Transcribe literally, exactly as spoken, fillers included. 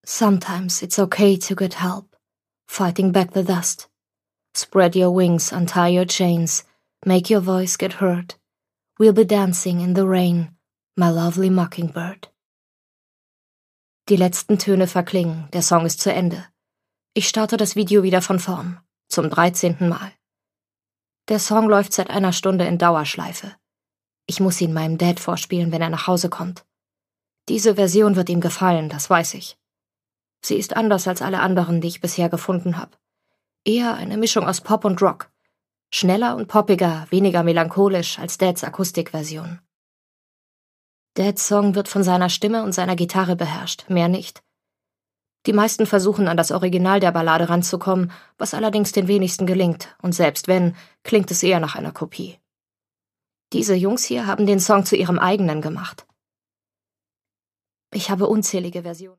Sometimes it's okay to get help, fighting back the dust. Spread your wings, untie your chains, make your voice get heard. We'll be dancing in the rain, my lovely mockingbird. Die letzten Töne verklingen, der Song ist zu Ende. Ich starte das Video wieder von vorn, zum dreizehnten Mal. Der Song läuft seit einer Stunde in Dauerschleife. Ich muss ihn meinem Dad vorspielen, wenn er nach Hause kommt. Diese Version wird ihm gefallen, das weiß ich. Sie ist anders als alle anderen, die ich bisher gefunden habe. Eher eine Mischung aus Pop und Rock. Schneller und poppiger, weniger melancholisch als Dads Akustikversion. Dads Song wird von seiner Stimme und seiner Gitarre beherrscht, mehr nicht. Die meisten versuchen, an das Original der Ballade ranzukommen, was allerdings den wenigsten gelingt, und selbst wenn, klingt es eher nach einer Kopie. Diese Jungs hier haben den Song zu ihrem eigenen gemacht. Ich habe unzählige Versionen.